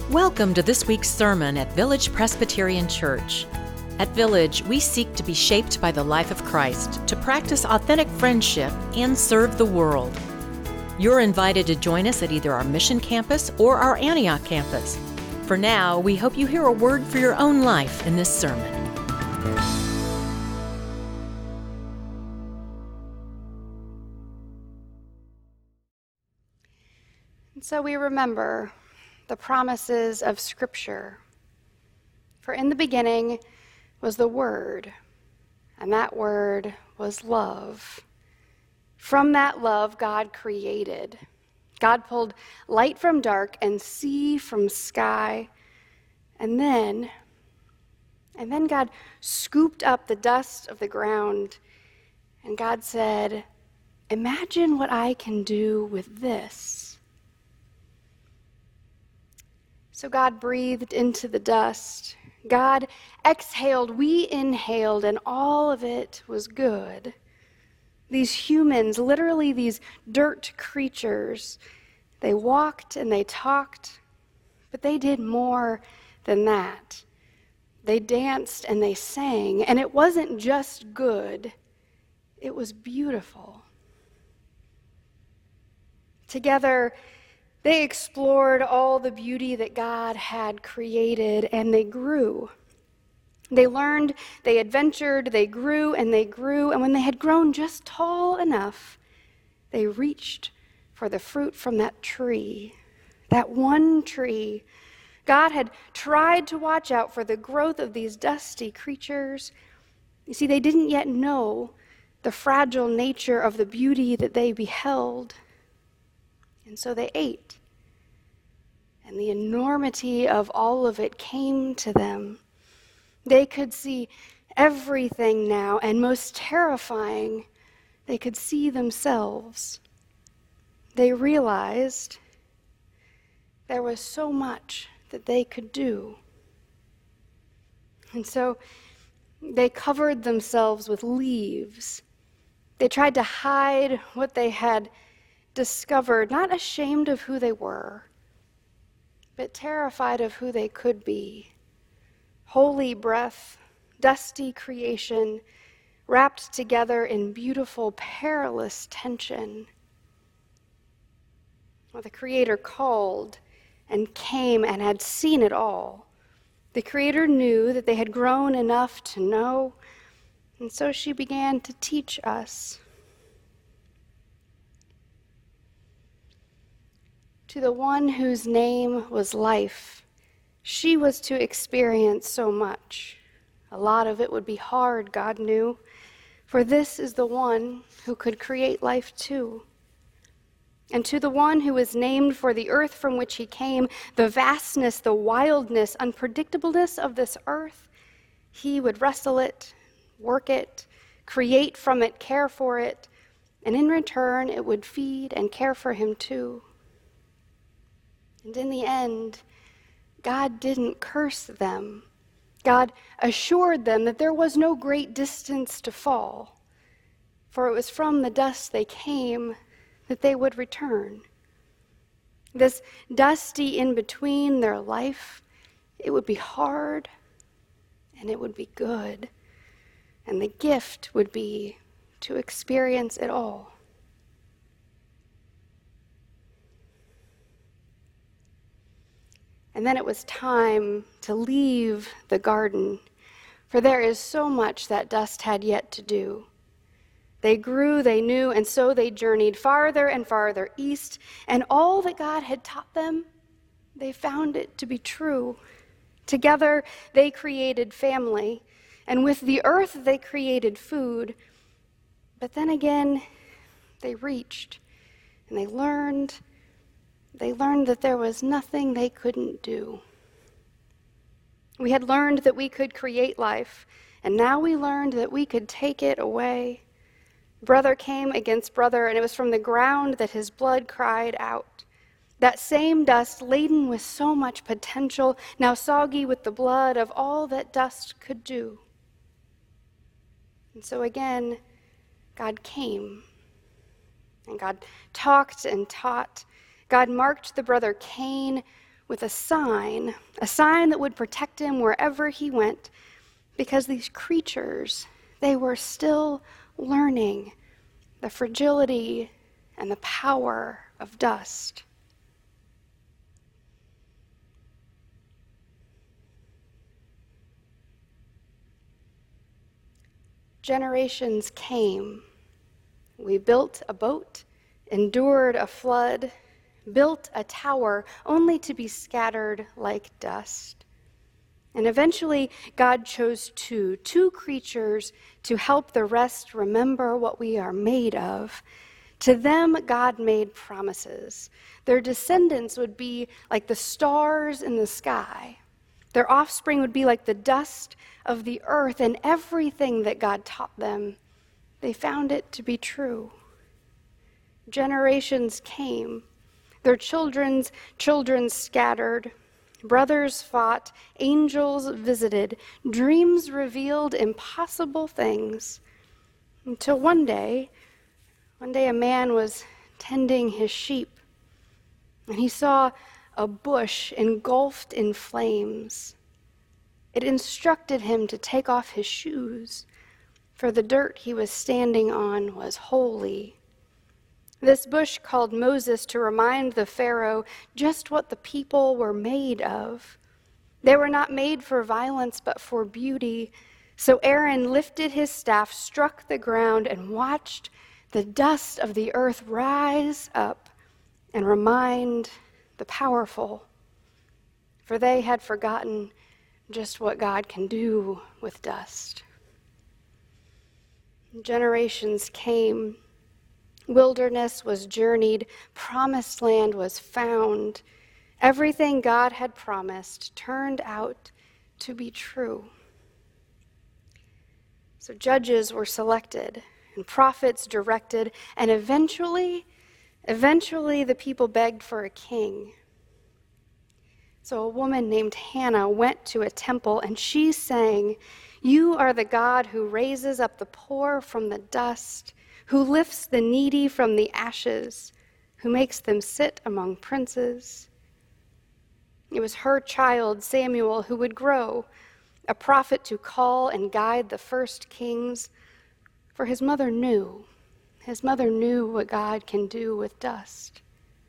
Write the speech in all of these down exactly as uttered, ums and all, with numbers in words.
Welcome to this week's sermon at Village Presbyterian Church. At Village, we seek to be shaped by the life of Christ, to practice authentic friendship, and serve the world. You're invited to join us at either our Mission Campus or our Antioch campus. For now, we hope you hear a word for your own life in this sermon. And so we remember the promises of Scripture. For in the beginning was the Word, and that Word was love. From that love, God created. God pulled light from dark and sea from sky. And then, and then God scooped up the dust of the ground, and God said, "Imagine what I can do with this." So God breathed into the dust. God exhaled, we inhaled, and all of it was good. These humans, literally these dirt creatures, they walked and they talked, but they did more than that. They danced and they sang, and it wasn't just good, it was beautiful. Together, they explored all the beauty that God had created, and they grew. They learned, they adventured, they grew, and they grew, and when they had grown just tall enough, they reached for the fruit from that tree, that one tree. God had tried to watch out for the growth of these dusty creatures. You see, they didn't yet know the fragile nature of the beauty that they beheld. And so they ate. And the enormity of all of it came to them. They could see everything now, and most terrifying, they could see themselves. They realized there was so much that they could do. And so they covered themselves with leaves. They tried to hide what they had discovered, not ashamed of who they were, but terrified of who they could be. Holy breath, dusty creation, wrapped together in beautiful, perilous tension. Well, the Creator called and came and had seen it all. The Creator knew that they had grown enough to know, and so she began to teach us. To the one whose name was life, she was to experience so much. A lot of it would be hard, God knew, for this is the one who could create life too. And to the one who was named for the earth from which he came, the vastness, the wildness, unpredictableness of this earth, he would wrestle it, work it, create from it, care for it, and in return it would feed and care for him too. And in the end, God didn't curse them. God assured them that there was no great distance to fall, for it was from the dust they came that they would return. This dusty in-between their life, it would be hard and it would be good, and the gift would be to experience it all. And then it was time to leave the garden, for there is so much that dust had yet to do. They grew, they knew, and so they journeyed farther and farther east, and all that God had taught them, they found it to be true. Together, they created family, and with the earth, they created food. But then again, they reached, and they learned They learned that there was nothing they couldn't do. We had learned that we could create life, and now we learned that we could take it away. Brother came against brother, and it was from the ground that his blood cried out. That same dust, laden with so much potential, now soggy with the blood of all that dust could do. And so again, God came, and God talked and taught. God marked the brother Cain with a sign, a sign that would protect him wherever he went, because these creatures, they were still learning the fragility and the power of dust. Generations came. We built a boat, endured a flood, built a tower only to be scattered like dust. And eventually, God chose two, two creatures to help the rest remember what we are made of. To them, God made promises. Their descendants would be like the stars in the sky. Their offspring would be like the dust of the earth, and everything that God taught them, they found it to be true. Generations came. Their children's children scattered. Brothers fought. Angels visited. Dreams revealed impossible things. Until one day, one day a man was tending his sheep, and he saw a bush engulfed in flames. It instructed him to take off his shoes, for the dirt he was standing on was holy. This bush called Moses to remind the Pharaoh just what the people were made of. They were not made for violence, but for beauty. So Aaron lifted his staff, struck the ground, and watched the dust of the earth rise up and remind the powerful, for they had forgotten just what God can do with dust. Generations came. Wilderness was journeyed. Promised land was found. Everything God had promised turned out to be true. So judges were selected, and prophets directed, and eventually, eventually the people begged for a king. So a woman named Hannah went to a temple, and she sang, "You are the God who raises up the poor from the dust, who lifts the needy from the ashes, who makes them sit among princes." It was her child, Samuel, who would grow, a prophet to call and guide the first kings, for his mother knew. His mother knew what God can do with dust.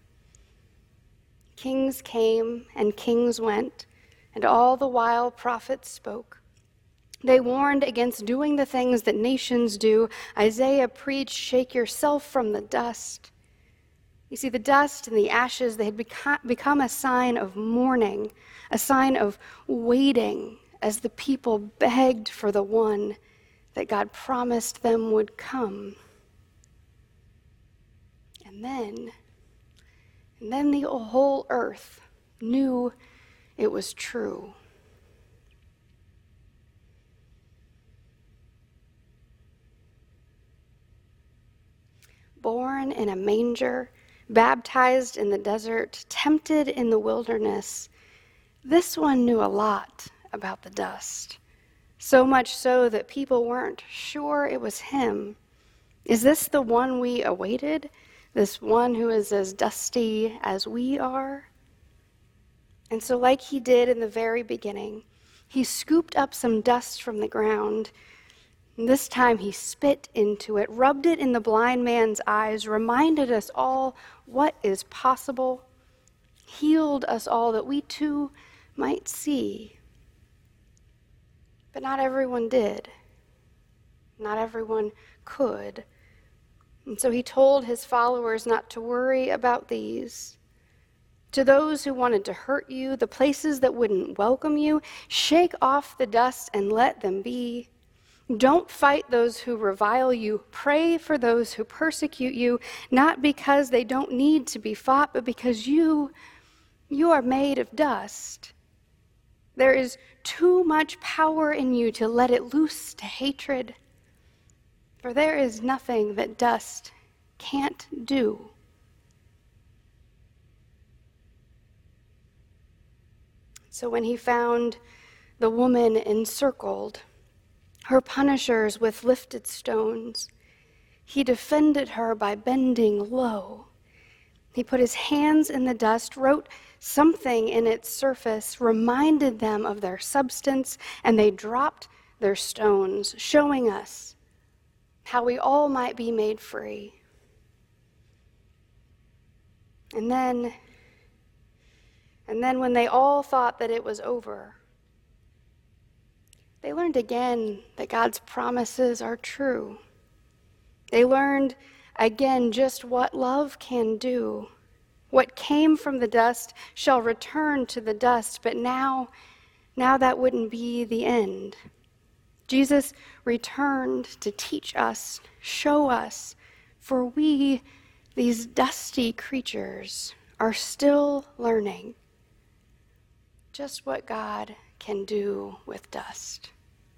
Kings came and kings went, and all the while prophets spoke. They warned against doing the things that nations do. Isaiah preached, "Shake yourself from the dust." You see, the dust and the ashes, they had become a sign of mourning, a sign of waiting as the people begged for the one that God promised them would come. And then, and then the whole earth knew it was true. Born in a manger, baptized in the desert, tempted in the wilderness, this one knew a lot about the dust. So much so that people weren't sure it was him. Is this the one we awaited? This one who is as dusty as we are? And so, like he did in the very beginning, he scooped up some dust from the ground. And this time he spit into it, rubbed it in the blind man's eyes, reminded us all what is possible, healed us all that we too might see. But not everyone did. Not everyone could. And so he told his followers not to worry about these. To those who wanted to hurt you, the places that wouldn't welcome you, shake off the dust and let them be. Don't fight those who revile you. Pray for those who persecute you, not because they don't need to be fought, but because you, you are made of dust. There is too much power in you to let it loose to hatred, for there is nothing that dust can't do. So when he found the woman encircled, her punishers with lifted stones, he defended her by bending low. He put his hands in the dust, wrote something in its surface, reminded them of their substance, and they dropped their stones, showing us how we all might be made free. And then, and then when they all thought that it was over, they learned again that God's promises are true. They learned again just what love can do. What came from the dust shall return to the dust, but now, now that wouldn't be the end. Jesus returned to teach us, show us, for we, these dusty creatures, are still learning just what God can do with dust.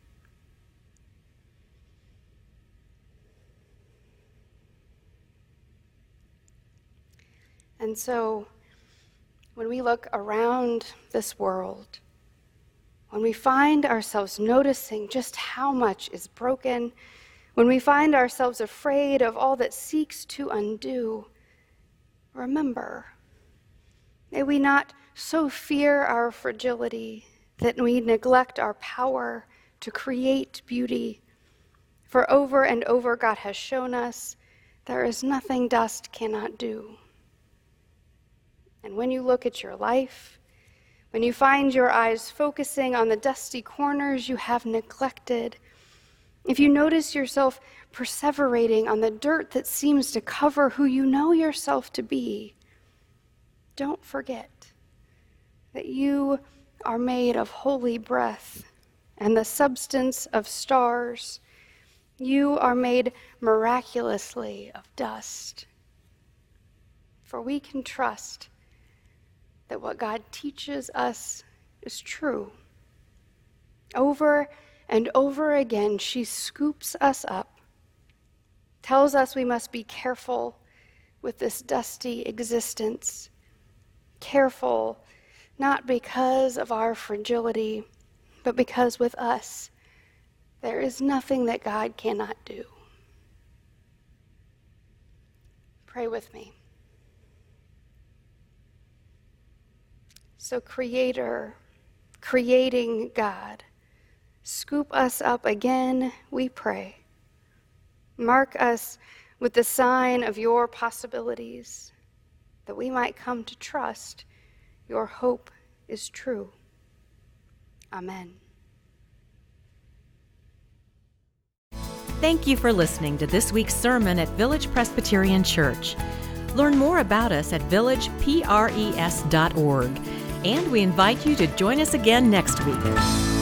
And so, when we look around this world, when we find ourselves noticing just how much is broken, when we find ourselves afraid of all that seeks to undo, remember, may we not so fear our fragility that we neglect our power to create beauty. For over and over God has shown us there is nothing dust cannot do. And when you look at your life, when you find your eyes focusing on the dusty corners you have neglected, if you notice yourself perseverating on the dirt that seems to cover who you know yourself to be, don't forget that you are made of holy breath and the substance of stars. You are made miraculously of dust. For we can trust that what God teaches us is true. Over and over again, she scoops us up, tells us we must be careful with this dusty existence. Careful, not because of our fragility, but because with us, there is nothing that God cannot do. Pray with me. So, Creator, creating God, scoop us up again, we pray. Mark us with the sign of your possibilities, that we might come to trust your hope is true. Amen. Thank you for listening to this week's sermon at Village Presbyterian Church. Learn more about us at village pres dot org, and we invite you to join us again next week.